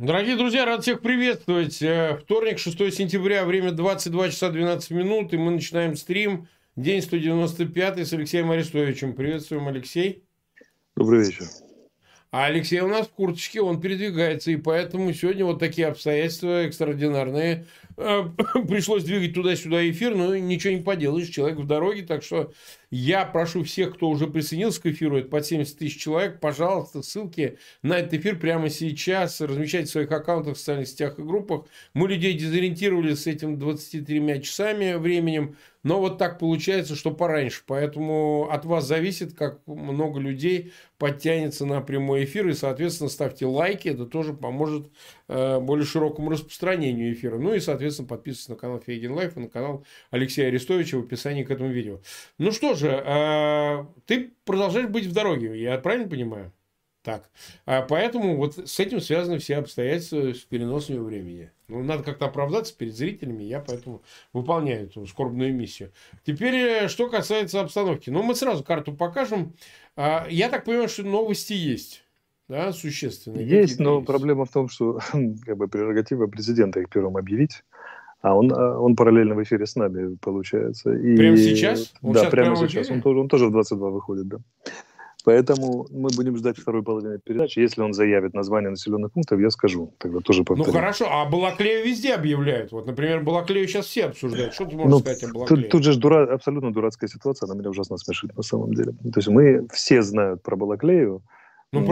Дорогие друзья, рад всех приветствовать. Вторник, 6 сентября, время 22 часа 12 минут, и мы начинаем стрим. День 195 с Алексеем Арестовичем. Приветствуем, Алексей. Добрый вечер. А Алексей у нас в курточке, он передвигается, и поэтому сегодня вот такие обстоятельства экстраординарные. Пришлось двигать туда-сюда эфир, но ничего не поделаешь, человек в дороге, так что я прошу всех, кто уже присоединился к эфиру, это под 70 тысяч человек, пожалуйста, ссылки на этот эфир прямо сейчас размещайте в своих аккаунтах, в социальных сетях и группах. Мы людей дезориентировали с этим 23 часами временем, но вот так получается, что пораньше. Поэтому от вас зависит, как много людей подтянется на прямой эфир. И, соответственно, ставьте лайки. Это тоже поможет более широкому распространению эфира. Ну и, соответственно, подписывайтесь на канал Фейгин Лайф и на канал Алексея Арестовича в описании к этому видео. Ну что же, ты продолжаешь быть в дороге, я правильно понимаю? Так. Поэтому вот с этим связаны все обстоятельства с переносами времени. Ну, надо как-то оправдаться перед зрителями, я поэтому выполняю эту скорбную миссию. Теперь, что касается обстановки. Ну, мы сразу карту покажем. Я так понимаю, что новости есть, да, существенные. Есть, но проблема в том, что как бы прерогатива президента их первым объявить, а он параллельно в эфире с нами, получается. И, прямо сейчас? Он да, прямо сейчас. Он тоже в 22 выходит, да. Поэтому мы будем ждать второй половины передачи. Если он заявит название населенных пунктов, я скажу. Тогда тоже повторю. Ну хорошо, а Балаклею везде объявляют. Вот, например, Балаклею сейчас все обсуждают. Что ты можешь сказать о Балаклее? Тут же абсолютно дурацкая ситуация, она меня ужасно смешит на самом деле. То есть мы все знают про Балаклею. Ну,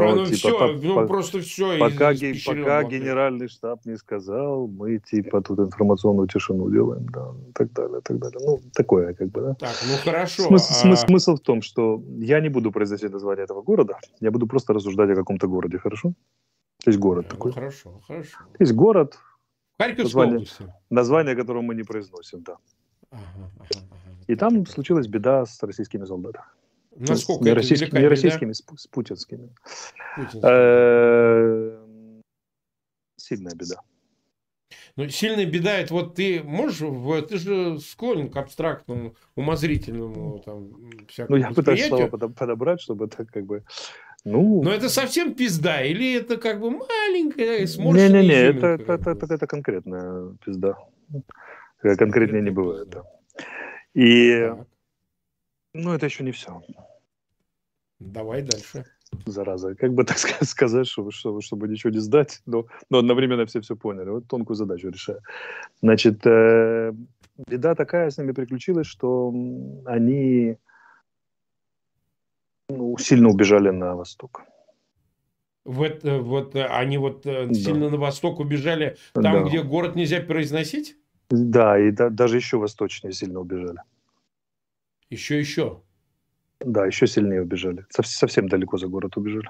просто все. Пока генеральный штаб не сказал, мы типа тут информационную тишину делаем, да, и так далее, и так далее. Ну, такое как бы, да. Так, ну хорошо. Смысл в том, что я не буду произносить название этого города, я буду просто рассуждать о каком-то городе, хорошо? Есть город такой. Хорошо. Есть город, название которого мы не произносим, да. И там случилась беда с российскими солдатами. Насколько не российскими, с путинскими. Сильная беда. Ну, сильная беда, это вот ты можешь, ты же склонен к абстрактному, умозрительному всякому я пытаюсь слова подобрать, чтобы это как бы... Но это совсем пизда, или это как бы маленькая сморщенная изюминка? Это конкретная пизда. Конкретнее не бывает, да. И... Ну, это еще не все. Давай дальше. Зараза. Как бы так сказать, чтобы ничего не сдать, но одновременно все поняли. Вот тонкую задачу решаю. Значит, беда такая с ними приключилась, что они сильно убежали на восток. Они сильно на восток убежали, там, где город нельзя произносить? Да, и даже еще восточнее сильно убежали. Еще? Да, еще сильнее убежали. Совсем далеко за город убежали.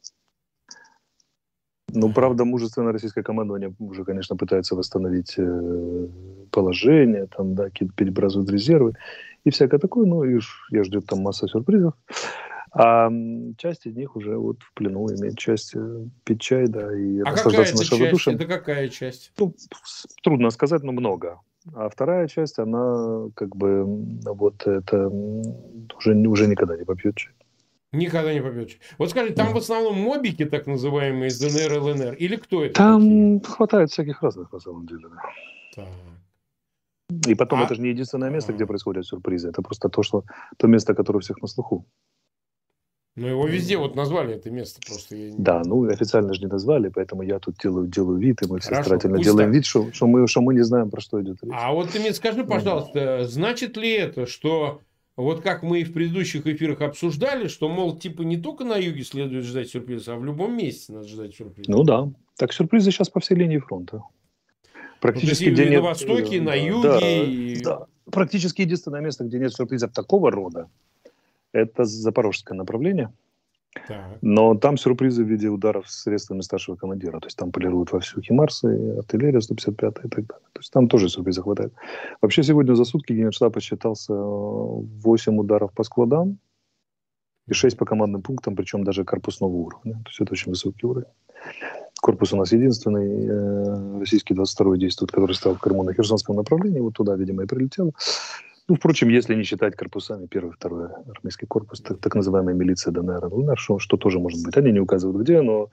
Ну, правда, мужественное российское командование уже, конечно, пытается восстановить положение, там, да, какие-то перебрасывают резервы и всякое такое. Ну, и ждет там масса сюрпризов. А часть из них уже вот в плену имеет часть пить чай, да, и наслаждаться нашим радушием. Это какая часть? Ну, трудно сказать, но много. А вторая часть, она как бы вот это уже никогда не попьет чай. Никогда не попьет чай. Вот скажи, там в основном мобики, так называемые, из ДНР, ЛНР, или кто это там такие? Хватает всяких разных, на самом деле. Так. И потом, это же не единственное место, где происходят сюрпризы. Это просто то место, которое у всех на слуху. Но его везде вот назвали, это место просто. Да, официально же не назвали, поэтому я тут делаю вид, и мы все старательно делаем вид, что мы не знаем, про что идет речь. А вот ты мне скажи, пожалуйста, значит ли это, что вот как мы и в предыдущих эфирах обсуждали, что, мол, типа не только на юге следует ждать сюрприза, а в любом месте надо ждать сюрприза? Ну да, так сюрпризы сейчас по всей линии фронта. Практически и на востоке, и на юге. Да. Практически единственное место, где нет сюрпризов такого рода, это запорожское направление. Так. Но там сюрпризы в виде ударов с средствами старшего командира. То есть там полируют вовсю химарсы, артиллерия 155 и так далее. То есть там тоже сюрпризов хватает. Вообще сегодня за сутки генеральштаб посчитался 8 ударов по складам и 6 по командным пунктам, причем даже корпусного уровня. То есть это очень высокий уровень. Корпус у нас единственный, российский 22-й действует, который стоял в Крыму на Херсонском направлении. Вот туда, видимо, и прилетело. Ну, впрочем, если не считать корпусами, первый, второй армейский корпус, так называемая милиция ДНР, ЛНР, что тоже может быть. Они не указывают где, но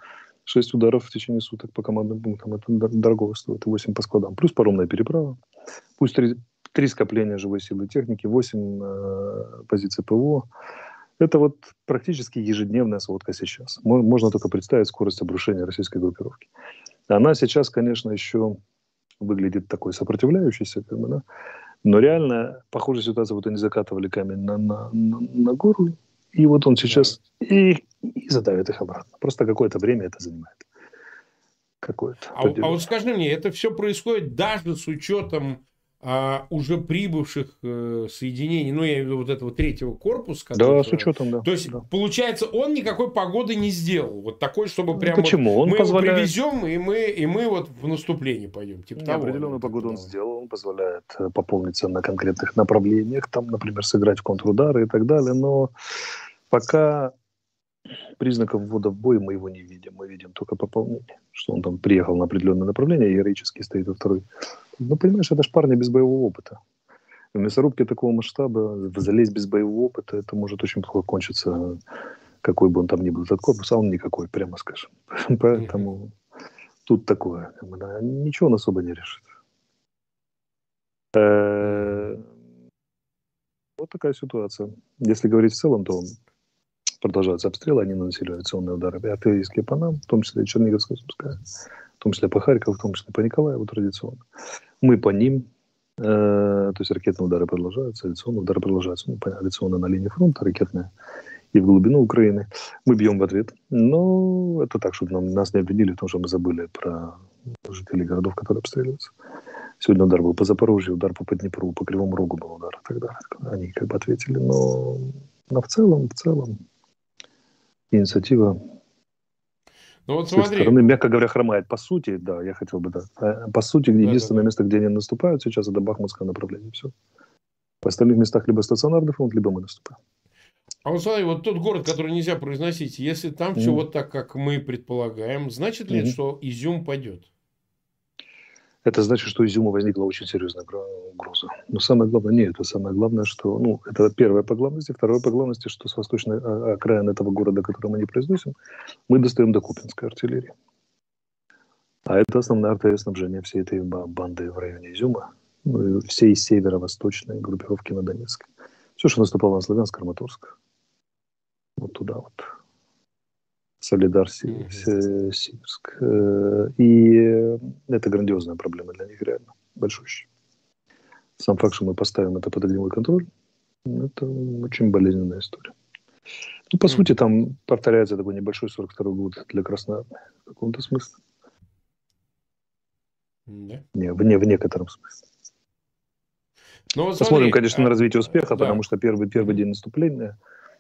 6 ударов в течение суток по командным пунктам. Это дорого стоит. И 8 по складам. Плюс паромная переправа. Пусть 3 скопления живой силы техники, 8 позиций ПВО. Это вот практически ежедневная сводка сейчас. Можно только представить скорость обрушения российской группировки. Она сейчас, конечно, еще выглядит такой сопротивляющейся, как бы, да? Но реально, похожая ситуация, вот они закатывали камень на гору, и вот он сейчас и задавит их обратно. Просто какое-то время это занимает. Какое-то. А вот скажи мне, это все происходит даже с учетом уже прибывших соединений, ну, я имею в виду вот этого третьего корпуса. Да, с учетом, да. То есть, да. получается, он никакой погоды не сделал. Вот такой, чтобы прямо... Почему? Он мы позволяет... его привезем, и мы вот в наступление пойдем. Типа того. Определенную погоду он сделал. Он позволяет пополниться на конкретных направлениях. Там, например, сыграть в контрудары и так далее. Но пока признаков ввода в бой мы его не видим. Мы видим только пополнение. Что он там приехал на определенное направление, героически стоит во второй. Ну, понимаешь, это ж парни без боевого опыта. В мясорубке такого масштаба залезть без боевого опыта, это может очень плохо кончиться, какой бы он там ни был этот корпус, а он никакой, прямо скажем. Поэтому тут такое. Ничего он особо не решит. Вот такая ситуация. Если говорить в целом, то продолжаются обстрелы, они наносили авиационные удары, артиллерийские по нам, в том числе и Черниговская, Сумская, в том числе по Харькову, в том числе по Николаеву традиционно. Мы по ним, то есть ракетные удары продолжаются, авиационные удары продолжаются. Ну, авиационные на линии фронта, ракетные и в глубину Украины. Мы бьем в ответ. Но это так, чтобы нас не обвинили в том, что мы забыли про жителей городов, которые обстреливаются. Сегодня удар был по Запорожью, удар по Днепру, по Кривому Рогу был удар и так далее. Они как бы ответили. Но в целом инициатива вот с их стороны, мягко говоря, хромает. По сути, да, я хотел бы, да. По сути, единственное место, где они наступают сейчас, это Бахмутское направление. Все. В остальных местах либо стационарный фронт, либо мы наступаем. А вот смотри, вот тот город, который нельзя произносить, если там все вот так, как мы предполагаем, значит ли это, что Изюм падет? Это значит, что Изюму возникла очень серьезная угроза. Но самое главное, не это. Самое главное, что... это первое по главности. Второе по главности, что с восточной окраины этого города, который мы не произносим, мы достаем до Купинской артиллерии. А это основное артиллерия-снабжение всей этой банды в районе Изюма. Всей северо-восточной группировки на Донецке. Все, что наступало на Славянск, Краматорск. Вот туда вот. Солидар, Северск. И это грандиозная проблема для них, реально. Большущая. Сам факт, что мы поставим это под огневой контроль, это очень болезненная история. По сути, там повторяется такой небольшой 42-й год для Красной Армии. В каком-то смысле. Да. Не, в некотором смысле. Ну, вот посмотрим, конечно, на развитие успеха, да. потому что первый день наступления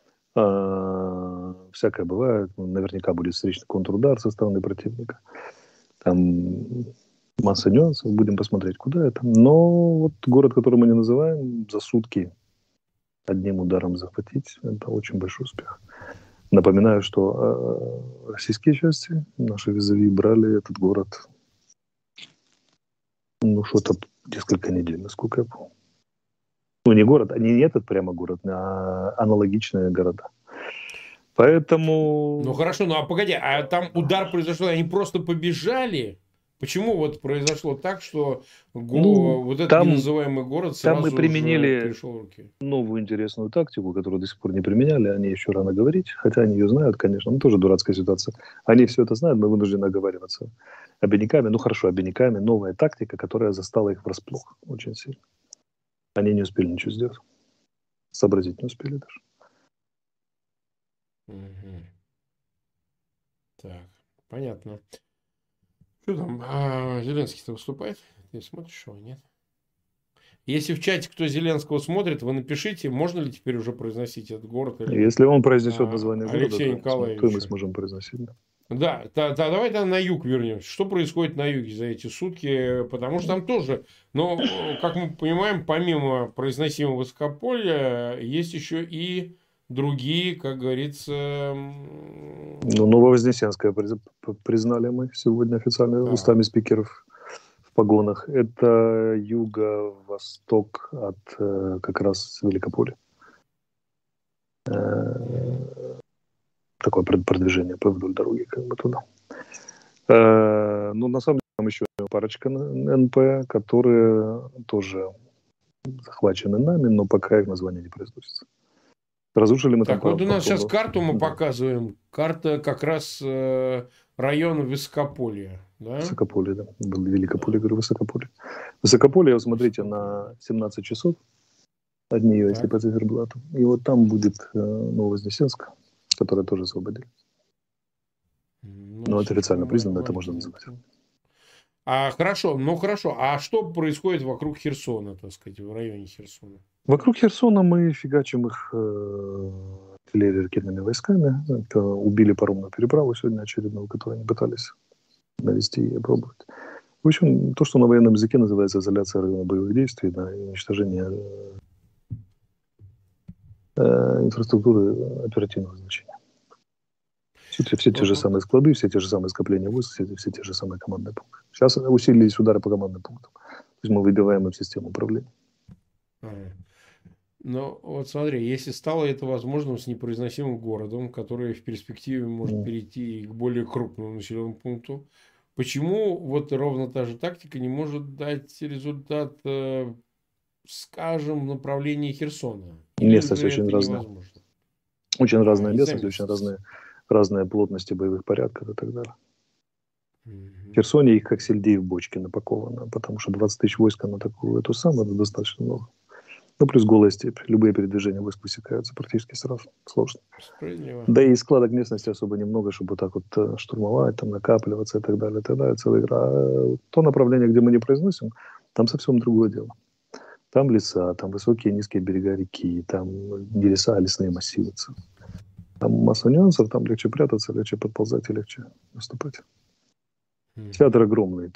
всякое бывает. Наверняка будет встречный контрудар со стороны противника. Там масса нюансов. Будем посмотреть, куда это. Но вот город, который мы не называем, за сутки одним ударом захватить, это очень большой успех. Напоминаю, что российские части, наши визави, брали этот город что-то несколько недель, насколько я помню. Не город, не этот прямо город, а аналогичные города. Поэтому... хорошо, а погоди, а там удар произошел, они просто побежали? Почему вот произошло так, что вот этот неназываемый город сразу там мы применили перешел в руки? Новую интересную тактику, которую до сих пор не применяли, о ней еще рано говорить, хотя они ее знают, конечно, но тоже дурацкая ситуация. Они все это знают, мы вынуждены оговариваться обиняками. Обиняками, новая тактика, которая застала их врасплох очень сильно. Они не успели ничего сделать. Сообразить не успели даже. Так, понятно. Что там? Зеленский-то выступает? Ты смотришь его, нет? Если в чате кто Зеленского смотрит, вы напишите, можно ли теперь уже произносить этот город? Если он произнесет название Алексея города, то мы сможем произносить. Да, давай на юг вернемся. Что происходит на юге за эти сутки? Потому что там тоже, как мы понимаем, помимо произносимого высокополья, есть еще и другие, как говорится... Нововознесенское признали мы сегодня официально устами спикеров в погонах. Это юго-восток от как раз Великополя. Такое продвижение вдоль дороги как бы туда. Ну, на самом деле, там еще парочка НП, которые тоже захвачены нами, но пока их название не произносится. Разрушили мы там Так, вот у нас сейчас пару... карту мы Да, показываем. Карта как раз района Высокополья. Да? Высокополье, да. Был Великополье, говорю, Высокополье. Высокополье, вот смотрите, на 17 часов от нее, если Так. по циферблату. И вот там будет Нововознесенск, который тоже освободили. Ну, Но это официально признано, это можно возьму. называть. Хорошо. А что происходит вокруг Херсона, так сказать, в районе Херсона? Вокруг Херсона мы фигачим их артиллерией, ракетными войсками. Это убили паромную переправу сегодня очередную, которую они пытались навести и опробовать. В общем, то, что на военном языке называется изоляция района боевых действий, да, и уничтожение инфраструктуры оперативного значения. Все те же самые склады, все те же самые скопления войск, все те же самые командные пункты. Сейчас усилились удары по командным пунктам. То есть мы выбиваем их систему управления. Но вот смотри, если стало это возможным с непроизносимым городом, который в перспективе может перейти к более крупному населенному пункту, почему вот ровно та же тактика не может дать результат, скажем, в направлении Херсона? Местность очень разная. Невозможно? Очень разная местность, очень разные плотности боевых порядков и так далее. В Херсоне их как сельдей в бочке напаковано, потому что 20 тысяч войск на такую эту самую, это достаточно много. Ну, плюс голая степь. Любые передвижения войск высекаются практически сразу. Сложно. Да и складок местности особо немного, чтобы вот так вот штурмовать, там накапливаться и так далее, и так далее. Целая игра. А то направление, где мы не произносим, там совсем другое дело. Там леса, там высокие и низкие берега реки, там не леса, а лесные массивы. Там масса нюансов, там легче прятаться, легче подползать и легче наступать. Театр огромный,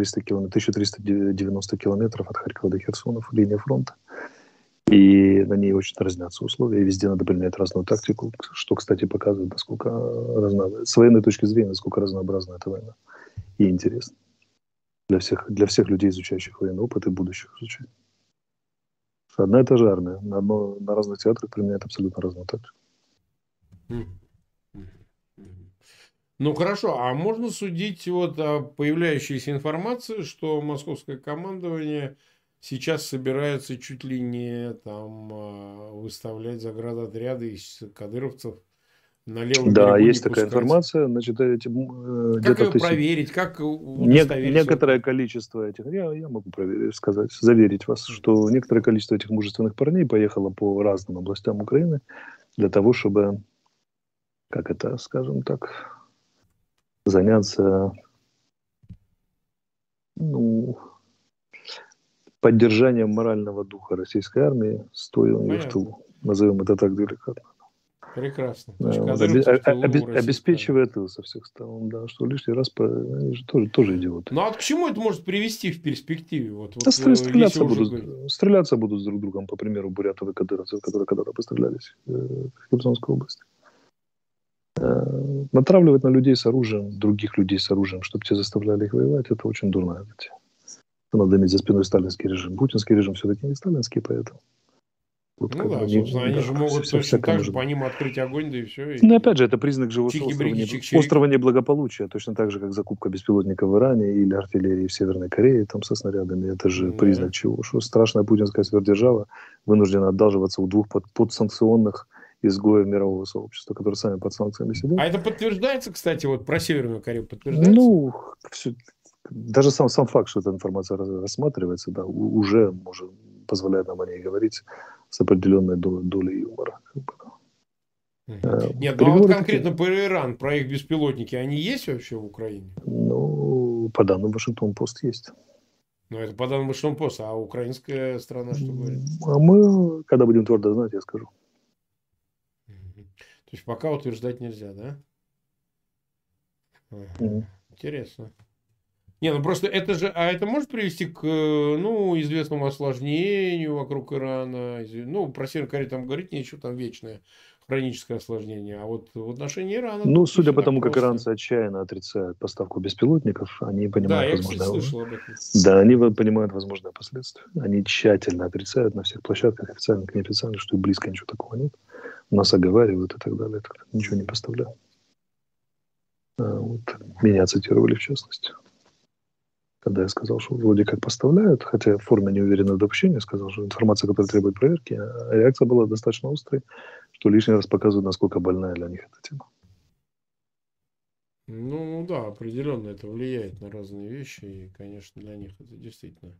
1390 километров от Харькова до Херсона, линия фронта. И на ней очень разнятся условия, и везде надо применять разную тактику, что, кстати, показывает, насколько с военной точки зрения, насколько разнообразна эта война и интересна для всех людей, изучающих военный опыт и будущих изучений. Одна и та же армия на разных театрах применяет абсолютно разную тактику. Ну хорошо, а можно судить вот о появляющейся информации, что московское командование сейчас собирается чуть ли не там выставлять заградотряды из кадыровцев на левом берегу? Да, есть такая информация. Значит, как ее проверить, как удостоверить? Некоторое количество этих, я могу сказать, заверить вас, что некоторое количество этих мужественных парней поехало по разным областям Украины для того, чтобы, как это, скажем так, заняться поддержанием морального духа российской армии, стоя у нее в тылу. Назовем это так деликатно. Прекрасно. Обеспечивая тыл со всех сторон, да, что лишний раз они же тоже идиоты. Ну а к чему это может привести в перспективе? Стреляться будут с друг другом, по примеру, бурятов и кадыровцев, которые когда-то пострелялись в Херсонской области. Натравливать на людей с оружием, других людей с оружием, чтобы те заставляли их воевать, это очень дурная затея. Надо иметь за спиной сталинский режим. Путинский режим все-таки не сталинский, поэтому... Вот, собственно, они же могут точно так же по ним открыть огонь, да и все. Ну, опять же, это признак живого острова неблагополучия, точно так же, как закупка беспилотников в Иране или артиллерии в Северной Корее, там со снарядами. Это же признак чего? Что страшная путинская сверхдержава вынуждена одалживаться у двух подсанкционных изгоев мирового сообщества, которые сами под санкциями сидят. А это подтверждается, кстати, вот про Северную Корею подтверждается? Ну, даже сам факт, что эта информация рассматривается, да, уже позволяет нам о ней говорить с определенной долей юмора. Нет, ну а вот конкретно про Иран, про их беспилотники, они есть вообще в Украине? Ну, по данным Вашингтон-Пост есть. Ну, это по данным Вашингтон-Пост, а украинская страна что говорит? А мы, когда будем твердо знать, я скажу. То есть пока утверждать нельзя, да? Интересно. Не, ну просто это же, а это может привести к, известному осложнению вокруг Ирана. Ну, про Северную Корею там говорить нечего, там вечное хроническое осложнение. А вот в отношении Ирана... Ну, судя по тому, как иранцы отчаянно отрицают поставку беспилотников, они понимают, они понимают возможные последствия. Они тщательно отрицают на всех площадках, официально, неофициально, что и близко ничего такого нет. Нас оговаривают и так далее. Ничего не поставляют. Вот, меня цитировали в частности. Когда я сказал, что вроде как поставляют, хотя в форме неуверенного допущения, сказал, что информация, которая требует проверки, а реакция была достаточно острой, что лишний раз показывает, насколько больная для них эта тема. Ну да, определенно это влияет на разные вещи, и, конечно, для них это действительно.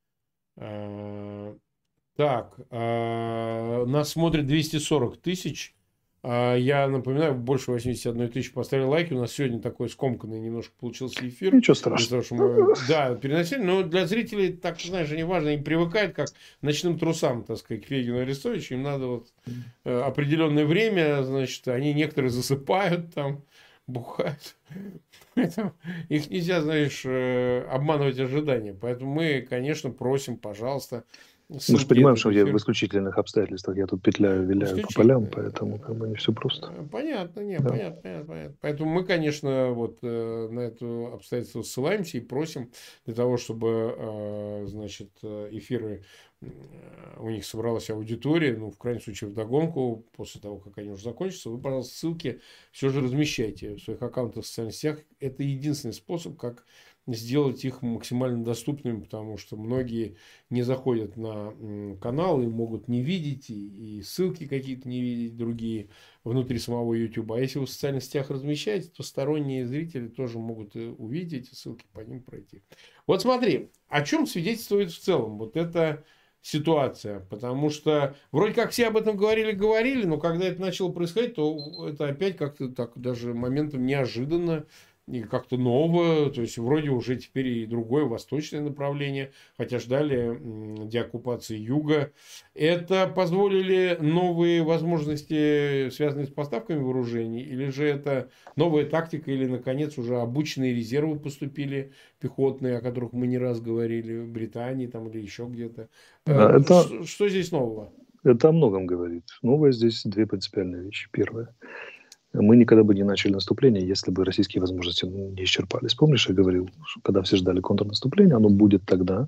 А, Так, нас смотрит 240 тысяч. Я напоминаю, больше 81 тысячи поставили лайки. У нас сегодня такой скомканный немножко получился эфир. Ничего Из-за того, страшного. что мы, да, переносили. Но для зрителей, так, знаешь, они важно, они привыкают как ночным трусам, так сказать, к Фегину Арестовичу. Им надо вот определенное время, значит, они некоторые засыпают там, бухают. Поэтому их нельзя, знаешь, обманывать ожидания. Поэтому мы, конечно, просим, пожалуйста, Мы же ссылки понимаем, этот что я в эфир. исключительных обстоятельствах, я тут петляю, виляю по полям, Исключительно. поэтому как бы не все просто. Понятно, не, Да. понятно, понятно, понятно. Поэтому мы, конечно, вот на это обстоятельство ссылаемся и просим для того, чтобы, значит, эфиры у них собралась аудитория, ну, в крайнем случае, вдогонку, после того, как они уже закончатся, вы, пожалуйста, ссылки все же размещайте в своих аккаунтах в социальных сетях. Это единственный способ, как сделать их максимально доступными, потому что многие не заходят на канал и могут не видеть, и ссылки какие-то не видеть другие внутри самого YouTube. А если вы в социальных сетях размещаете, то сторонние зрители тоже могут увидеть эти ссылки, по ним пройти. Вот смотри, о чем свидетельствует в целом вот эта ситуация, потому что вроде как все об этом говорили, но когда это начало происходить, то это опять как-то так даже моментом неожиданно и как-то новое, то есть вроде уже теперь и другое восточное направление, хотя ждали деоккупации юга. Это позволили новые возможности, связанные с поставками вооружений, или же это новая тактика, или, наконец, уже обычные резервы поступили, пехотные, о которых мы не раз говорили, в Британии там, или еще где-то. Да, Что здесь нового? это о многом говорит. Новое здесь две принципиальные вещи. Первое. Мы никогда бы не начали наступление, если бы российские возможности не исчерпались. Помнишь, я говорил, что когда все ждали контрнаступления, оно будет тогда,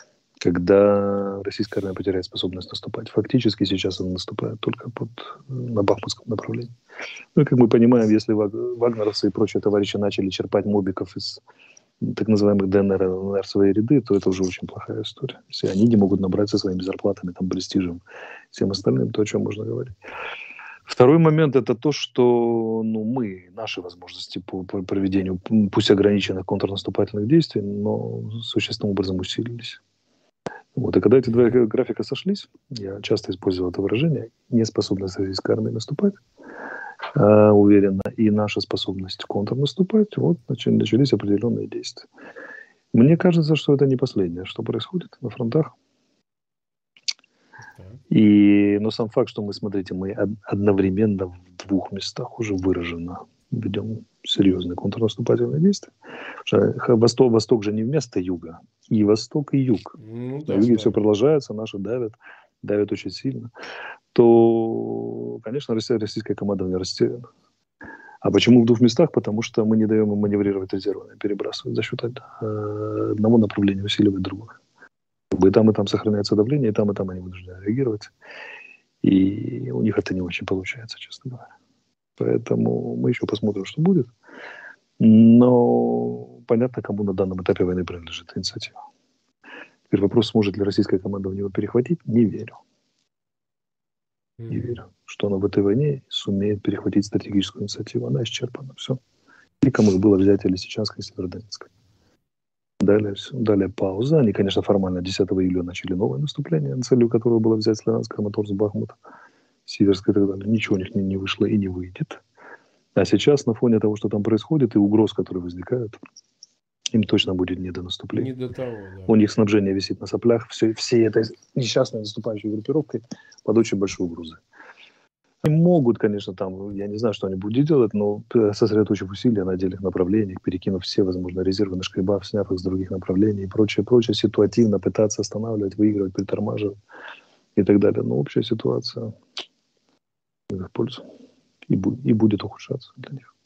когда российская армия потеряет способность наступать. Фактически сейчас она наступает только на Бахмутском направлении. Ну и как мы понимаем, если вагнеровцы и прочие товарищи начали черпать мобиков из так называемых ДНР и ЛНР свои ряды, то это уже очень плохая история. Если они не могут набрать со своими зарплатами, там, престижем, всем остальным, то о чем можно говорить. Второй момент – это то, что наши возможности по проведению, пусть ограниченных контрнаступательных действий, но существенным образом усилились. Вот. И когда эти два графика сошлись, я часто использовал это выражение, неспособность российской армии наступать уверенно, и наша способность контрнаступать, вот начались определенные действия. Мне кажется, что это не последнее, что происходит на фронтах. Но сам факт, что мы одновременно в двух местах уже выраженно ведем серьезные контрнаступательные действия. Восток же не вместо юга. И восток, и юг. Ну, На да, юге да. все продолжается, наши давят очень сильно. То, конечно, российская команда растеряна. А почему в двух местах? Потому что мы не даем им маневрировать резервами, перебрасывать за счет одного направления, усиливать другое. И там сохраняется давление, и там они вынуждены реагировать. И у них это не очень получается, честно говоря. Поэтому мы еще посмотрим, что будет. Но понятно, кому на данном этапе войны принадлежит инициатива. Теперь вопрос, сможет ли российская команда в него перехватить, не верю. Не верю, что она в этой войне сумеет перехватить стратегическую инициативу. Она исчерпана. Все. И кому их было взять Лисичанск и Северодонецк. Далее пауза. Они, конечно, формально 10 июля начали новое наступление, целью которого было взять Славянск, Краматорск, Бахмут, Северск и так далее. Ничего у них не вышло и не выйдет. А сейчас на фоне того, что там происходит, и угроз, которые возникают, им точно будет не до наступления. Не до того, да. У них снабжение висит на соплях. Всей этой несчастной наступающей группировкой под очень большой угрозой. Они могут, конечно, я не знаю, что они будут делать, но сосредоточив усилия на отдельных направлениях, перекинув все возможные резервы на шкребах, сняв их с других направлений и прочее, ситуативно пытаться останавливать, выигрывать, притормаживать и так далее. Но общая ситуация в их пользу и будет ухудшаться для них.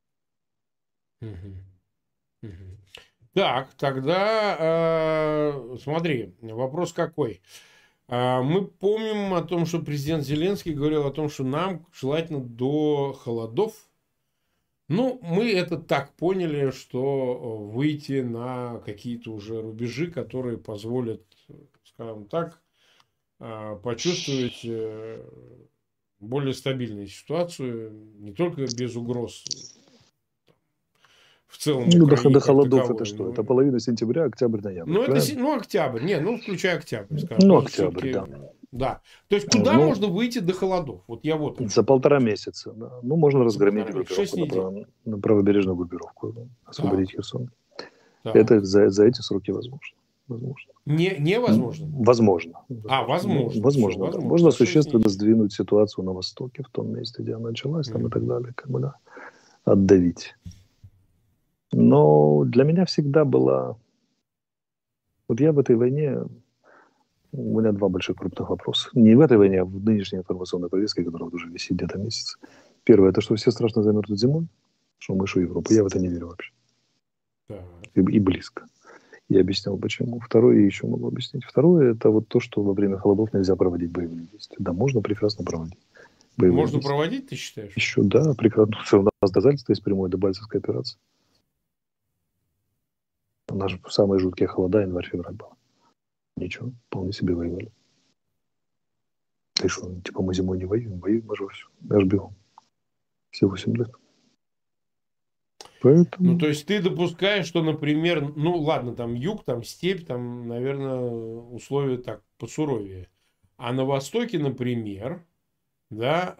Так, тогда смотри, вопрос какой. Мы помним о том, что президент Зеленский говорил о том, что нам желательно до холодов Ну, мы это так поняли, что выйти на какие-то уже рубежи, которые позволят, скажем так, почувствовать более стабильную ситуацию, не только без угроз в целом Ну, до Украине как холодов это таковой, что? но... Это половина сентября, октябрь, ноябрь, Ну, это, правильно? ну, октябрь, не, ну, включая октябрь, скажем, Ну, потому что октябрь, все-таки, да. да. То есть, куда Ну, можно выйти до холодов? Вот я вот о за чем. полтора месяца, да. Ну, можно За разгромить полтора месяца, 6 группировку недель. на правобережную группировку, да, освободить Так, Херсон. Это так. за эти сроки возможно. Возможно. Невозможно. Возможно. Возможно. Все, Возможно, да. возможно. Можно За 6 существенно недель. сдвинуть ситуацию на Востоке, в том месте, где она началась, там и так Мгм. далее, как бы, да, отдавить. Но для меня всегда была... Вот я в этой войне... У меня два больших крупных вопроса. Не в этой войне, а в нынешней информационной повестке, которая вот уже висит где-то месяц. Первое, это что все страшно замерзнут зимой, что мы, что Европа. Я в это не верю вообще. Так. И близко. Я объяснял, почему. Второе, я еще могу объяснить. Второе, это вот то, что во время холодов нельзя проводить боевые действия. Да, можно прекрасно проводить боевые Можно действия. проводить, ты считаешь? Еще, да, прекрасно. У нас доказательства есть прямой Дебальцевской операции. У нас же самые жуткие холода, январь-февраль был. Ничего, вполне себе воевали. Ты что, типа мы зимой не воюем? Воюем, мы же все. Я ж бегу. Все 8 лет. Ну, Поэтому... то есть ты допускаешь, что, например, ну ладно, там юг, там степь, там, наверное, условия так посуровее. А на Востоке, например, да,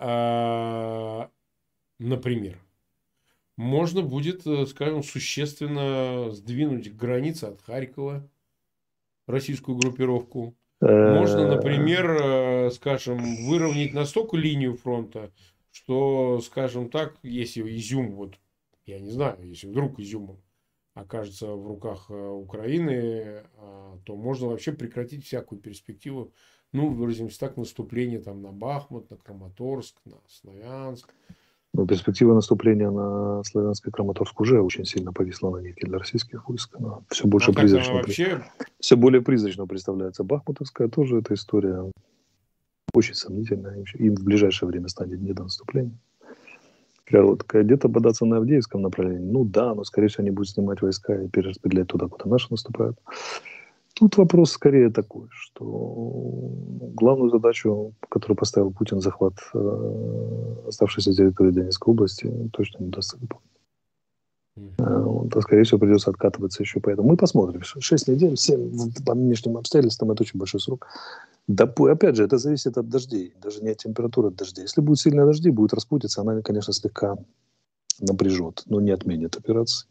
например, можно будет, скажем, существенно сдвинуть границы от Харькова, российскую группировку. Можно, например, скажем, выровнять настолько линию фронта, что, скажем так, если Изюм, вот, я не знаю, если вдруг Изюм окажется в руках Украины, то можно вообще прекратить всякую перспективу, ну, выразимся так, наступление там на Бахмут, на Краматорск, на Славянск. Но перспектива наступления на Славянск и Краматорск уже очень сильно повисла на нитке для российских войск. Она все больше А так она призрачно, вообще... все более призрачно представляется. Бахмутовская тоже эта история очень сомнительная. Им в ближайшее время станет не до наступления. Короткая. Где-то бодаться на Авдеевском направлении. Ну да, но скорее всего они будут снимать войска и перераспределять туда, куда наши наступают. Тут вопрос скорее такой, что главную задачу, которую поставил Путин, захват оставшейся территории Донецкой области, точно не удастся выполнить. То, скорее всего, придется откатываться еще. Поэтому мы посмотрим. 6 недель, 7 по нынешним обстоятельствам, это очень большой срок. Да, опять же, это зависит от дождей, даже не от температуры дождей. Если будут сильные дожди, будет распутиться, она, конечно, слегка напряжет, но не отменит операции.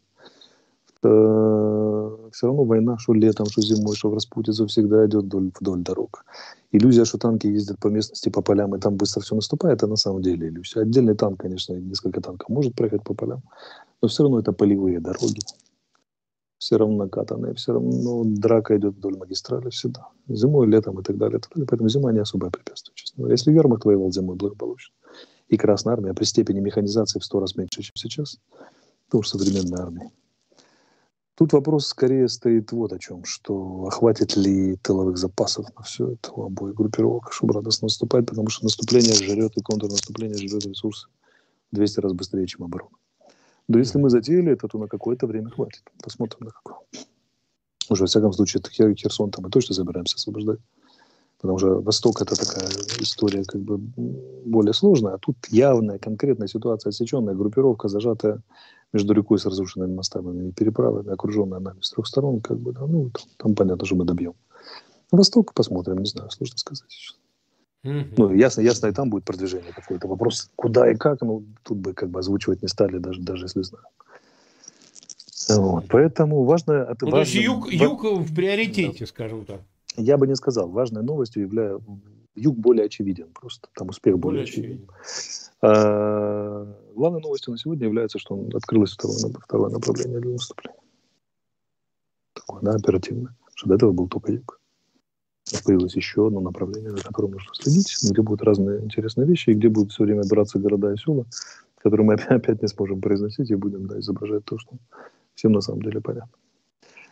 Все равно война, что летом, что зимой, что в распутицу, всегда идет вдоль дорог. Иллюзия, что танки ездят по местности, по полям, и там быстро все наступает, это на самом деле иллюзия. Отдельный танк, конечно, несколько танков может проехать по полям, но все равно это полевые дороги. Все равно накатанные, все равно драка идет вдоль магистрали всегда. Зимой, летом и так далее. Поэтому зима не особое препятствие, честно говоря. Если Вермахт воевал зимой благополучно, и Красная Армия при степени механизации в 100 раз меньше, чем сейчас, то уж современная армия. Тут вопрос скорее стоит вот о чем, что хватит ли тыловых запасов на все это у обоих группировок, чтобы радостно наступать, потому что наступление жрет и контрнаступление жрет ресурсы в 200 раз быстрее, чем оборона. Но если мы затеяли это, то на какое-то время хватит. Посмотрим на какое. Уже, во всяком случае, Херсон там мы точно собираемся освобождать. Потому что Восток это такая история как бы более сложная. А тут явная, конкретная ситуация, отсеченная группировка, зажатая между рекой с разрушенными мостами и переправами, окруженная нами с 3 сторон, как бы, да, ну, там понятно, что мы добьем. Восток посмотрим, не знаю, сложно сказать. Ну, ясно, и там будет продвижение какое-то. Вопрос, куда и как, ну, тут бы как бы озвучивать не стали, даже если знаю. Вот, поэтому важно... Ну, то есть юг в приоритете, да, скажем так. Я бы не сказал. Важной новостью является... Юг более очевиден просто. Там успех более очевиден. Главной новостью на сегодня является, что открылось второе направление для наступления. Такое, да, оперативное. Что до этого был только юг. Появилось еще одно направление, за которым нужно следить, где будут разные интересные вещи, и где будут все время браться города и села, которые мы опять не сможем произносить, и будем, да, изображать то, что всем на самом деле понятно.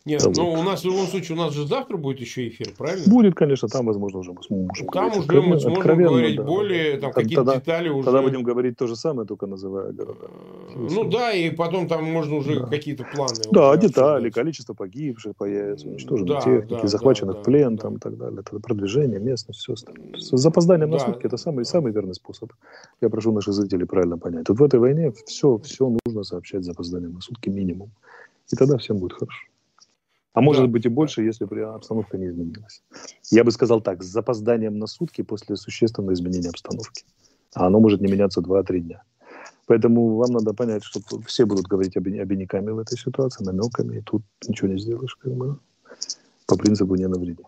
Нет, Вот. ну у нас в любом случае, у нас же завтра будет еще эфир, правильно? Будет, конечно, там, возможно, уже мы можем Там говорить уже мы сможем откровенно, говорить да, да. более, там какие-то Тогда, детали тогда уже. будем говорить то же самое, только называя города. Ну да, и потом там можно уже Да. какие-то планы Да, уже детали, обсуждать. количество погибших появится, уничтоженной Да, техники, да, да, захваченных в да, плен да. там, и так далее. Это продвижение, местность, все остальное. С запозданием на Да, сутки это самый верный способ. Я прошу наших зрителей правильно понять. Вот в этой войне все нужно сообщать с запозданием на сутки минимум. И тогда всем будет хорошо. А может да. быть и больше, если обстановка не изменилась. Я бы сказал так, с запозданием на сутки после существенного изменения обстановки. А оно может не меняться 2-3 дня. Поэтому вам надо понять, что все будут говорить обиняками в этой ситуации, намеками, и тут ничего не сделаешь, как бы, по принципу не навреди.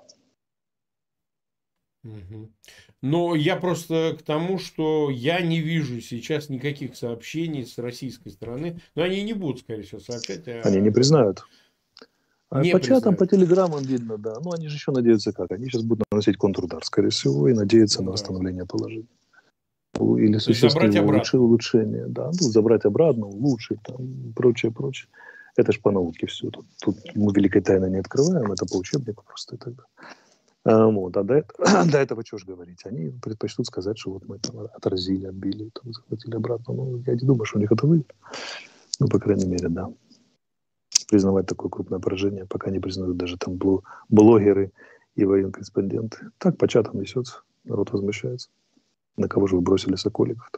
Мгм. Но я просто к тому, что я не вижу сейчас никаких сообщений с российской стороны. Но они не будут, скорее всего, сообщать Они не о готовности. признают. А Не по чатам, по признают. телеграммам видно, да. Ну, они же еще надеются как? Они сейчас будут наносить контрудар, скорее всего, и надеяться на Да. восстановление положения. Или То есть забрать существенное обратно. улучшение. Да, ну, забрать обратно, улучшить, там, прочее, прочее. Это ж по науке все. Тут мы великой тайны не открываем, это по учебнику просто и так далее. Вот. А до этого что же говорить? Они предпочтут сказать, что вот мы там отразили, отбили, там, захватили обратно. Ну, я не думаю, что у них это выйдет. Ну, по крайней мере, да. Признавать такое крупное поражение, пока не признают даже там блогеры и военкорреспонденты. Так по чатам несется, народ возмущается. На кого же вы бросили Соколиков-то?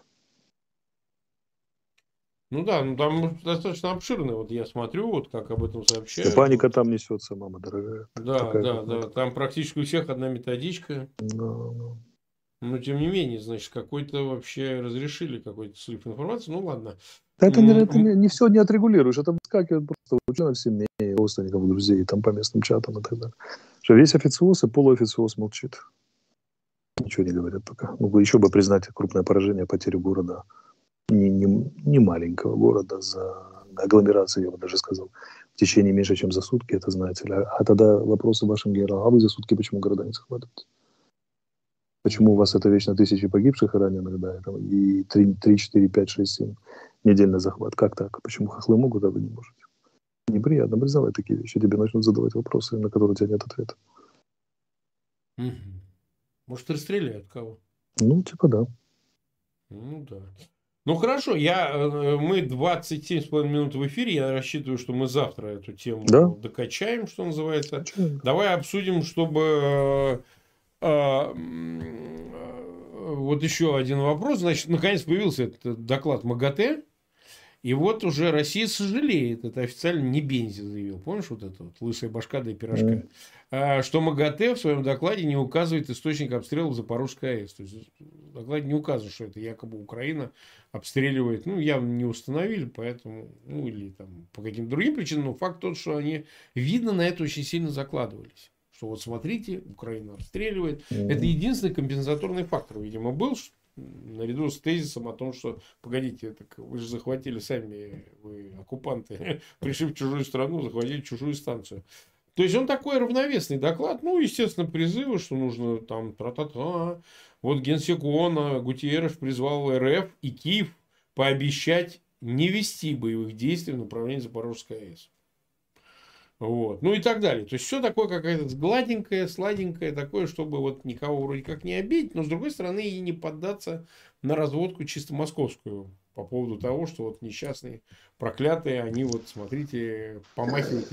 Ну да, ну там достаточно обширно. Вот я смотрю, вот как об этом И сообщают. паника Вот. там несется, мама дорогая. Да, Такая, да, как да. Там практически у всех одна методичка. да. Но тем не менее, значит, какой-то вообще разрешили какой-то слив информации. Ну ладно. Это не все не отрегулируешь. Это выскакивает просто у членов семей, родственников, друзей, там по местным чатам и так далее. Что весь официоз и полуофициоз молчит. Ничего не говорят пока. Ну, еще бы признать крупное поражение, потерю города. Не маленького города за агломерацию, я бы даже сказал, в течение меньше, чем за сутки, это знаете ли. А тогда вопросы вашим генералам, а вы за сутки почему города не захватываете? Почему у вас это вечно тысячи погибших и раненых, да, и 3, 4, 5, 6, 7 недельный захват? Как так? Почему хохлы могут, а вы не можете? Неприятно признавать такие вещи. Тебе начнут задавать вопросы, на которые у тебя нет ответа. Мгм. Может, расстреляют кого? Ну, типа да. Ну да. Ну хорошо, мы 27,5 минут в эфире. Я рассчитываю, что мы завтра эту Да? тему докачаем, что называется. Чё? Давай обсудим, чтобы вот еще один вопрос. Значит, наконец появился этот доклад МАГАТЭ. И вот уже Россия сожалеет, это официально не Бензи заявил, помнишь вот это вот лысая башка да и пирожка, что МАГАТЭ в своем докладе не указывает источник обстрелов Запорожской АЭС. То есть в докладе не указано, что это якобы Украина обстреливает. Ну, явно не установили, поэтому, ну, или там по каким-то другим причинам, но факт тот, что они, видно, на это очень сильно закладывались. Что вот смотрите, Украина обстреливает. Это единственный компенсаторный фактор, видимо, был, наряду с тезисом о том, что, погодите, так вы же захватили сами, вы оккупанты, пришли в чужую страну, захватили чужую станцию. То есть он такой равновесный доклад, ну, естественно, призывы, что нужно там тра-та-та. Вот генсек ООН Гутиерреш призвал РФ и Киев пообещать не вести боевых действий в направлении Запорожской АЭС. Вот. Ну и так далее. То есть все такое какое-то гладенькое, сладенькое, такое, чтобы вот никого вроде как не обидеть, но с другой стороны и не поддаться на разводку чисто московскую по поводу того, что вот несчастные, проклятые, они вот, смотрите, помахивают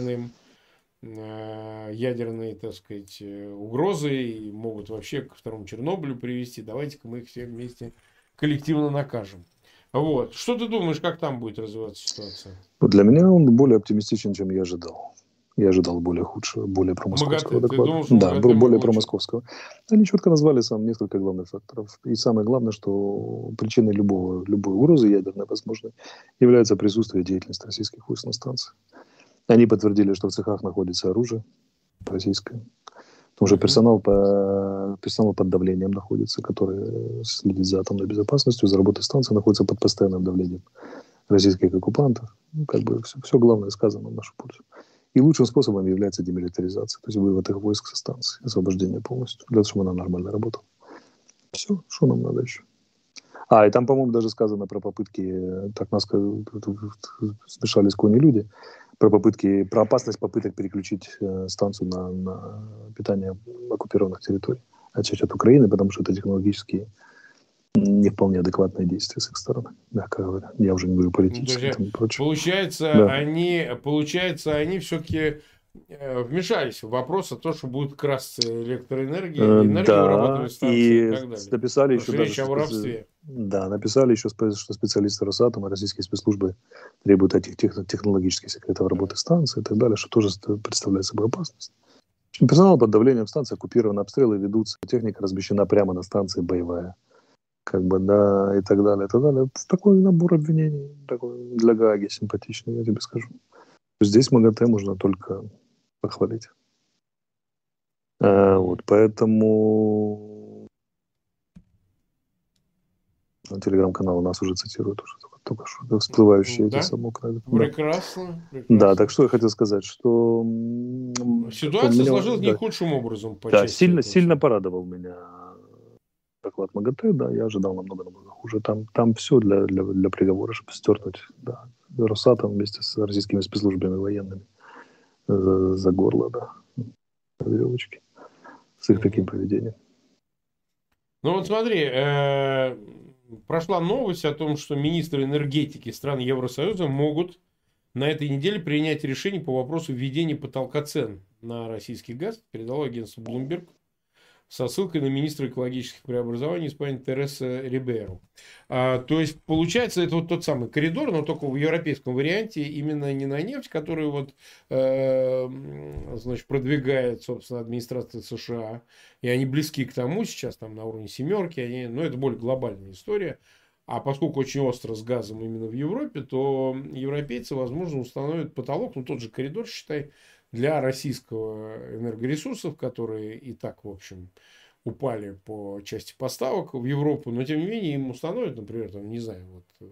ядерные, так сказать, угрозы и могут вообще ко второму Чернобылю привести. Давайте-ка мы их все вместе коллективно накажем. Вот. Что ты думаешь, как там будет развиваться ситуация? Для меня он более оптимистичен, чем я ожидал. Я ожидал более худшего, более промосковского МАГАТЭ. Ты доклада. думал, что Да, МАГАТЭ более могло промосковского. Они четко назвали сам несколько главных факторов. И самое главное, что причиной любой угрозы ядерной возможной является присутствие деятельности российских войск на станции. Они подтвердили, что в цехах находится оружие российское. Потому что персонал под давлением находится, который следит за атомной безопасностью, за работой станции, находится под постоянным давлением российских оккупантов. Ну, как бы все главное сказано в нашу пользу. И лучшим способом является демилитаризация, то есть вывод их войск со станции, освобождение полностью, для того, чтобы она нормально работала. Все, что нам надо еще? И там, по-моему, даже сказано про попытки, так нас смешались кони-люди, про опасность попыток переключить станцию на питание оккупированных территорий, отчасти от Украины, потому что это технологически не вполне адекватные действия с их стороны, мягко говоря. Я уже не говорю политически и прочее. Получается, они все-таки вмешались в вопрос о том, что будет красться электроэнергия, энергию вырабатывать станции и так далее. Написали еще даже, речь о воровстве. Да, написали еще, что специалисты Росатома, российские спецслужбы требуют этих технологических секретов работы станции и так далее, что тоже представляет собой опасность. Персонал под давлением станции оккупирован, обстрелы ведутся, техника размещена прямо на станции боевая. И так далее, и так далее. Такой набор обвинений, такой для Гааги симпатичный, я тебе скажу. Здесь МАГАТЭ можно только похвалить. Поэтому телеграм-канал нас уже цитирует только что всплывающие эти самокрады. Прекрасно. Да, так что я хотел сказать, что ситуация сложилась не худшим образом. Сильно порадовал меня доклад МАГАТЭ, да, я ожидал намного хуже. Там все для приговора, чтобы стернуть, да, Росатом вместе с российскими спецслужбами военными за горло, да, веревочки, с их таким поведением. Ну вот смотри, прошла новость о том, что министры энергетики стран Евросоюза могут на этой неделе принять решение по вопросу введения потолка цен на российский газ, передало агентство Bloomberg, со ссылкой на министра экологических преобразований Испании Тереса Рибейро. То есть, получается, это вот тот самый коридор, но только в европейском варианте, именно не на нефть, которую значит, продвигает, собственно, администрация США. И они близки к тому сейчас, там на уровне семерки, но это более глобальная история. А поскольку очень остро с газом именно в Европе, то европейцы, возможно, установят потолок, тот же коридор, считай, для российского энергоресурсов, которые и так, в общем, упали по части поставок в Европу, но тем не менее им установят, например, там, не знаю, вот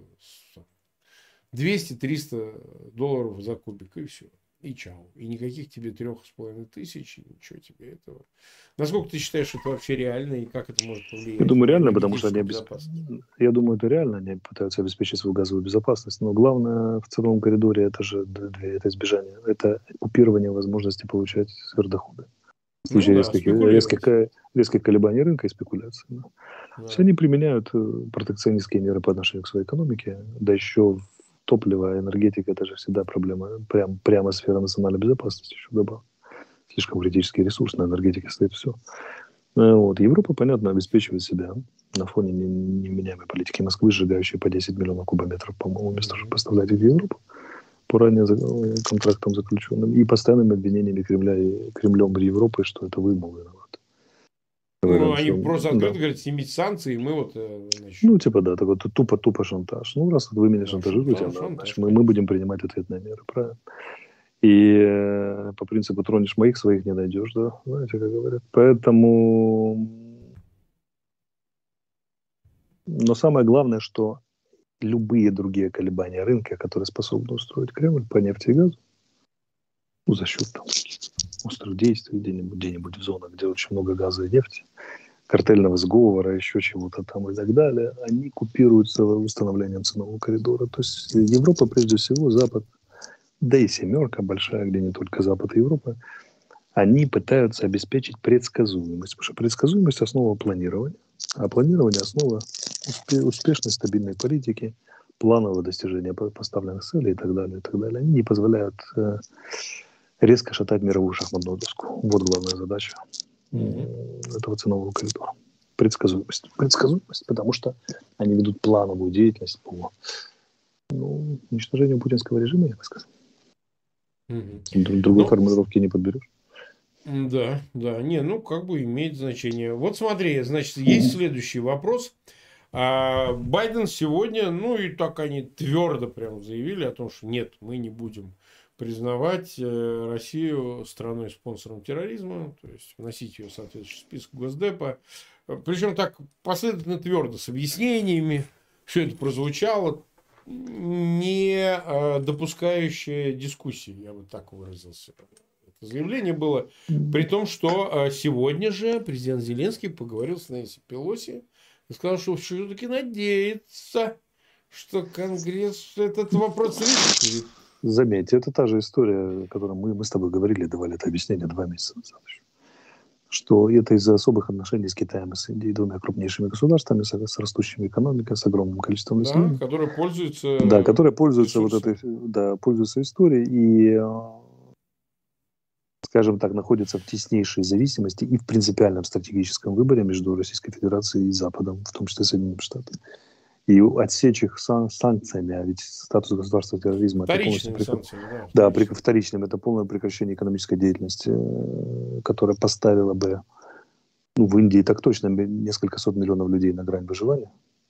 200-300 $ за кубик, и все. И чао. И никаких тебе 3500, ничего тебе этого. Насколько ты считаешь, это вообще реально, и как это может повлиять? Я думаю, реально, потому что я думаю, это реально, они пытаются обеспечить свою газовую безопасность, но главное в целом коридоре это же это избежание, это купирование возможности получать сверхдоходы. В случае резких колебаний рынка и спекуляций. Да. Да. Все они применяют протекционистские меры по отношению к своей экономике, да еще топливо, энергетика, это же всегда проблема. Прямо сфера национальной безопасности еще добавок. Слишком критический ресурс, на энергетике стоит все. Европа, понятно, обеспечивает себя на фоне неменяемой политики Москвы, сжигающей по 10 миллионов кубометров, по-моему, вместо чтобы поставлять их в Европу по ранее контрактам заключенным и постоянными обвинениями Кремлем в Европе, что это вы, мол, виноваты. Они просто открыто говорят, снимите санкции, и мы вот... Значит... такой тупо шантаж. Раз вы меня шантажируете, значит, мы будем принимать ответные меры, правильно? И по принципу тронешь моих, своих не найдешь, да, знаете, как говорят. Поэтому... Но самое главное, что любые другие колебания рынка, которые способны устроить Кремль по нефти и газу, за счет острых действий где-нибудь в зонах, где очень много газа и нефти, картельного сговора, еще чего-то там и так далее, они купируются установлением ценового коридора. То есть Европа, прежде всего, Запад, да и семерка большая, где не только Запад и Европа, они пытаются обеспечить предсказуемость. Потому что предсказуемость – основа планирования, а планирование – основа успешной, стабильной политики, планового достижения поставленных целей и так далее, и так далее. Они не позволяют резко шатать мировую шахматную доску. Вот главная задача этого ценового коридора. Предсказуемость. Предсказуемость, потому что они ведут плановую деятельность по уничтожению путинского режима, я бы сказал. Другой формулировки не подберешь. Да, имеет значение. Вот смотри, значит, есть следующий вопрос. Байден сегодня, и так они твердо прям заявили о том, что нет, мы не будем признавать Россию страной-спонсором терроризма, то есть вносить ее в соответствующий список Госдепа. Причем так последовательно твердо, с объяснениями, все это прозвучало, не допускающее дискуссии, я бы так выразился. Это заявление было, при том, что сегодня же президент Зеленский поговорил с Нэнси Пелоси, и сказал, что все-таки надеется, что Конгресс этот вопрос решит. Заметьте, это та же история, о которой мы с тобой говорили, давали это объяснение 2 месяца назад. Что это из-за особых отношений с Китаем и с Индией, двумя крупнейшими государствами, с растущей экономикой, с огромным количеством населения. Да, которые пользуются... Да, которые пользуются вот этой, да, пользуются историей и, скажем так, находятся в теснейшей зависимости и в принципиальном стратегическом выборе между Российской Федерацией и Западом, в том числе Соединенными Штатами. И отсечь их санкциями, а ведь статус государства терроризма... Вторичными санкциями, да. Да, вторичным. Это полное прекращение экономической деятельности, которая поставила бы, ну, в Индии так точно, несколько сот миллионов людей на грань выживания.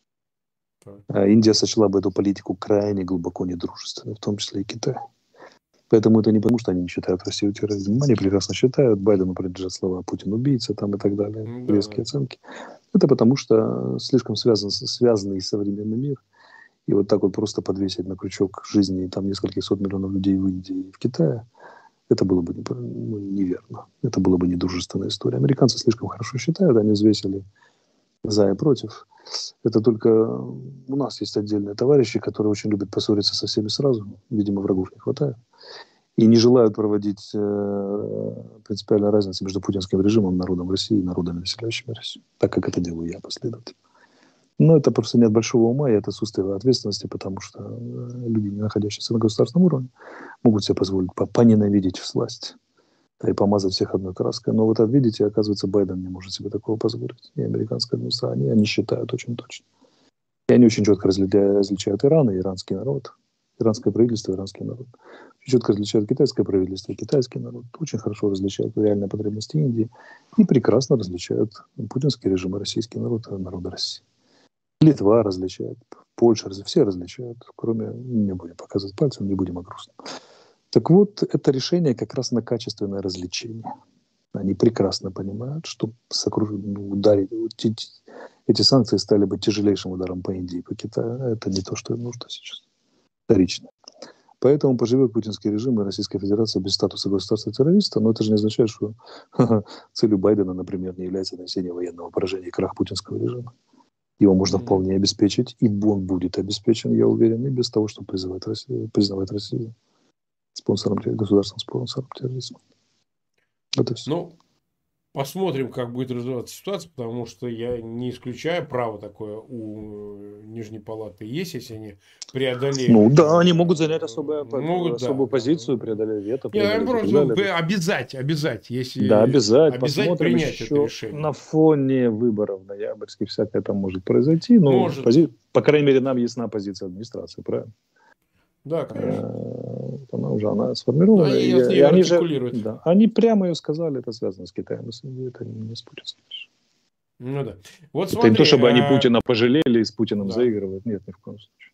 А Индия сочла бы эту политику крайне глубоко недружественной, в том числе и Китай. Поэтому это не потому, что они не считают Россию терроризмом. Они прекрасно считают. Байдену принадлежат слова «Путин убийца» там и так далее. Да. Резкие оценки. Это потому, что слишком связанный современный мир. И вот так вот просто подвесить на крючок жизни там нескольких сот миллионов людей в Индии и в Китае, это было бы неверно. Это была бы недружественная история. Американцы слишком хорошо считают. Они взвесили за и против. Это только у нас есть отдельные товарищи, которые очень любят поссориться со всеми сразу. Видимо, врагов не хватает. И не желают проводить принципиальную разницу между путинским режимом, народом России и народами, населяющими Россию. Так, как это делаю я последовательно. Но это просто не от большого ума и от отсутствия ответственности, потому что люди, не находящиеся на государственном уровне, могут себе позволить поненавидеть власть и помазать всех одной краской. Но вот видите, оказывается, Байден не может себе такого позволить. И американская администрация, они считают очень точно. И они очень четко различают Иран и иранский народ. Иранское правительство и иранский народ. Очень четко различают китайское правительство и китайский народ. Очень хорошо различают реальные потребности Индии. И прекрасно различают путинский режим и российский народ, и народы России. Литва различает, Польша, все различают. Кроме, не будем показывать пальцем, не будем о грустном. Так вот, это решение как раз на качественное развлечение. Они прекрасно понимают, что ударить, эти санкции стали бы тяжелейшим ударом по Индии и по Китаю. Это не то, что им нужно сейчас. Вторично. Поэтому поживет путинский режим и Российская Федерация без статуса государства-террориста, но это же не означает, что целью Байдена, например, не является нанесение военного поражения и крах путинского режима. Его можно вполне обеспечить, и он будет обеспечен, я уверен, и без того, чтобы признавать Россию государственным спонсором терроризма. Это все. Ну, посмотрим, как будет развиваться ситуация, потому что я не исключаю, право такое у Нижней Палаты есть, если они преодолеют. Ну да, они могут занять особую позицию, преодолеть вето. Обязать, если обязать принять это решение. На фоне выборов ноябрьских всякое там может произойти, но по крайней мере нам ясна позиция администрации, правильно? Да, конечно. Она сформирована. Да, они прямо ее сказали, это связано с Китаем и с Индией, это не с путинским. Ну да. Вот это смотри, не то, чтобы они Путина пожалели и с Путиным заигрывают. Нет, ни в коем случае.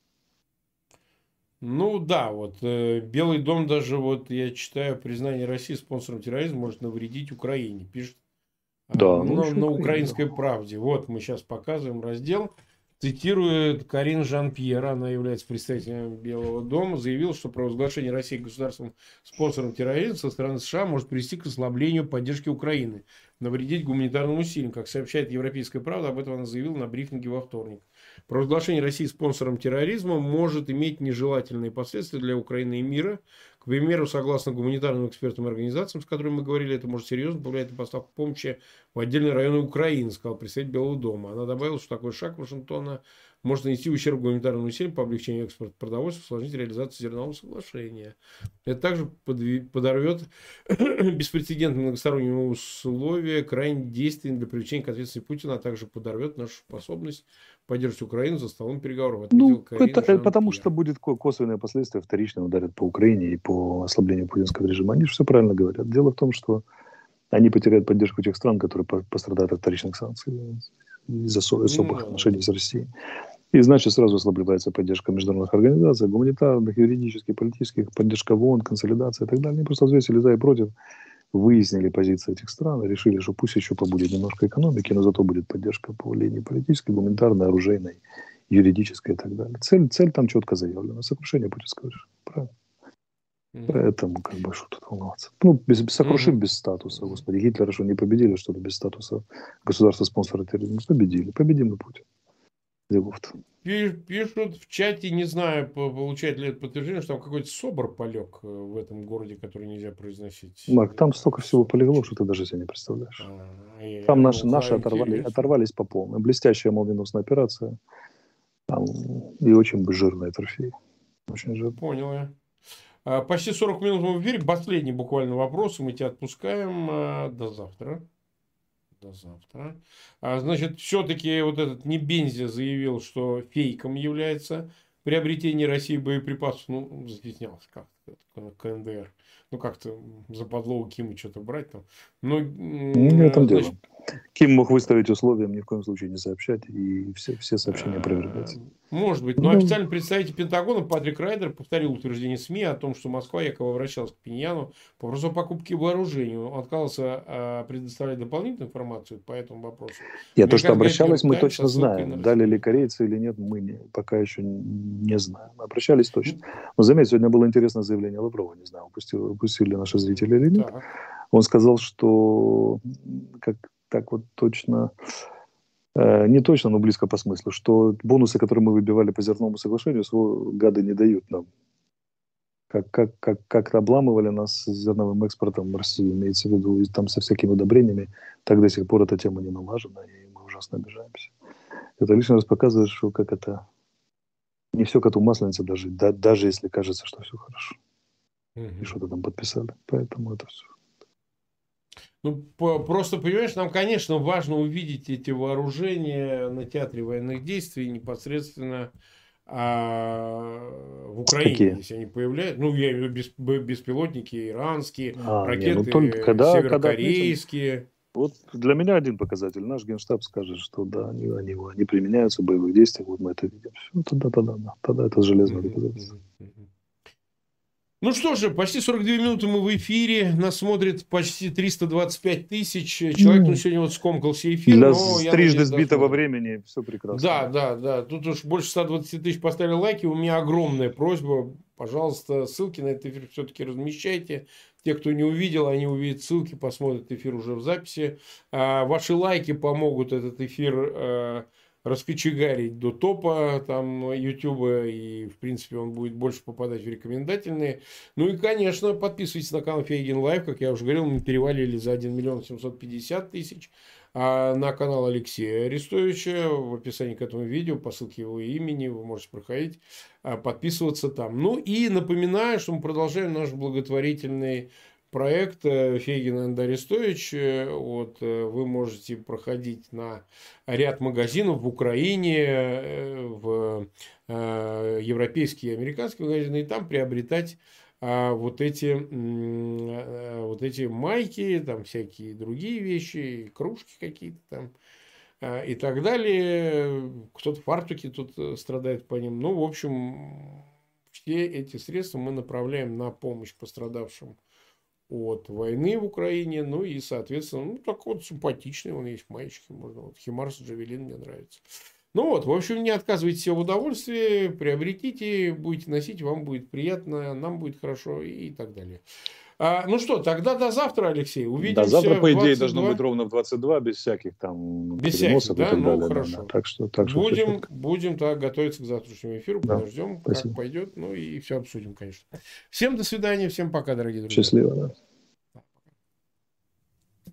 Ну да, вот Белый дом даже, вот я читаю, признание России спонсором терроризма может навредить Украине, пишет на «Украинской правде». Вот мы сейчас показываем раздел. Цитирует Карин Жан-Пьер, она является представителем Белого дома, заявила, что провозглашение России государственным спонсором терроризма со стороны США может привести к ослаблению поддержки Украины, навредить гуманитарным усилиям. Как сообщает «Европейская правда», об этом она заявила на брифинге во вторник. Провозглашение России спонсором терроризма может иметь нежелательные последствия для Украины и мира. К примеру, согласно гуманитарным экспертам и организациям, с которыми мы говорили, это может серьезно повлиять на поставку помощи в отдельные районы Украины, сказал представитель Белого дома. Она добавила, что такой шаг Вашингтона может нанести ущерб гуманитарным усилиям по облегчению экспорта продовольствия, усложнить реализацию зернового соглашения. Это также подорвет беспрецедентные многосторонние условия крайних действий для привлечения к ответственности Путина, а также подорвет нашу способность поддерживать Украину за столом переговоров. Это потому что будет косвенные последствия, вторично ударят по Украине и по ослаблению путинского режима. Они же все правильно говорят. Дело в том, что они потеряют поддержку тех стран, которые пострадают от вторичных санкций из-за особых отношений с Россией. И значит, сразу ослабляется поддержка международных организаций, гуманитарных, юридических, политических, поддержка ООН, консолидация и так далее. Они просто взвесили за и против, выяснили позиции этих стран, решили, что пусть еще побудет немножко экономики, но зато будет поддержка по линии политической, гуманитарной, оружейной, юридической и так далее. Цель там четко заявлена. Сокрушение путинского режима. Правильно? Поэтому, как бы, что тут волноваться. Ну, сокрушим без статуса, господи. Гитлера что, не победили, что ли, без статуса государства-спонсора терроризма? Победили. Победим и Путин. Делов-то. Пишут в чате, не знаю, получает ли это подтверждение, что там какой-то собор полег в этом городе, который нельзя произносить. Марк, там столько всего полегло, что ты даже себе не представляешь. Там наши оторвались по полной. Блестящая молниеносная операция. Там и очень жирные трофеи. Очень жирные. Понял я. Почти 40 минут мы в эфире. Последний буквально вопрос. Мы тебя отпускаем. До завтра. До завтра. Значит, все-таки вот этот Небензя заявил, что фейком является приобретение России боеприпасов. Ну, застеснялся как-то КНДР. Ну, как-то западло у Кима что-то брать там. Ну, не в этом дело. Ким мог выставить условиям ни в коем случае не сообщать, и все сообщения опровергать. Может быть. Но официальный представитель Пентагона Патрик Райдер повторил утверждение СМИ о том, что Москва якобы обращалась к Пиньяну по вопросу покупки вооружения. Он отказался предоставлять дополнительную информацию по этому вопросу. То, что обращалась, мы точно знаем. Дали ли корейцы или нет, мы пока еще не знаем. Обращались точно. Но заметь, сегодня было интересное заявление Лаврова. Не знаю, упустили наши зрители или нет. Так. Он сказал, что так вот точно, не точно, но близко по смыслу, что бонусы, которые мы выбивали по зерновому соглашению, гады не дают нам. Как обламывали нас с зерновым экспортом в России, имеется в виду, и там со всякими удобрениями, так до сих пор эта тема не налажена, и мы ужасно обижаемся. Это лишний раз показывает, что как это не все коту масленица даже если кажется, что все хорошо. И что-то там подписали. Поэтому это все. Ну, просто, понимаешь, нам, конечно, важно увидеть эти вооружения на театре военных действий непосредственно в Украине, какие? Если они появляются. Ну, я имею в виду беспилотники иранские, ракеты северокорейские. Вот для меня один показатель. Наш Генштаб скажет, что да, они применяются в боевых действиях, вот мы это видим. Все, тогда это железное доказательство. Ну что же, почти 42 минуты мы в эфире. Нас смотрит почти 325 тысяч. Человек сегодня вот скомкался эфир. Для трижды сбитого времени все прекрасно. Да. Тут уж больше 120 тысяч поставили лайки. У меня огромная просьба. Пожалуйста, ссылки на этот эфир все-таки размещайте. Те, кто не увидел, они увидят ссылки, посмотрят эфир уже в записи. Ваши лайки помогут этот эфир раскочегарить до топа там Ютуба, и, в принципе, он будет больше попадать в рекомендательные. Ну и, конечно, подписывайтесь на канал Фейгин Лайв. Как я уже говорил, мы перевалили за 1 миллион 750 тысяч. А на канал Алексея Арестовича в описании к этому видео, по ссылке его имени, вы можете проходить, подписываться там. Ну и напоминаю, что мы продолжаем наш благотворительный проект Фейгин и Арестович. Вот, вы можете проходить на ряд магазинов в Украине, в европейские и американские магазины, и там приобретать вот эти майки, там всякие другие вещи, кружки какие-то там и так далее. Кто-то фартуки тут страдает по ним. Ну, в общем, все эти средства мы направляем на помощь пострадавшим от войны в Украине. Ну и, соответственно, так вот симпатичный, он есть маечки. Можно. Вот Химарс Джавелин мне нравится. Ну вот, в общем, не отказывайтесь в удовольствии, приобретите, будете носить, вам будет приятно, нам будет хорошо и так далее. Ну что, тогда до завтра, Алексей. Увидимся. Да, завтра, по идее, должно быть ровно в 22, без всяких там переносов да? и так далее. Хорошо. Да. Так что будем так готовиться к завтрашнему эфиру, подождем, как пойдет, ну и все обсудим, конечно. Всем до свидания, всем пока, дорогие друзья. Счастливо, да.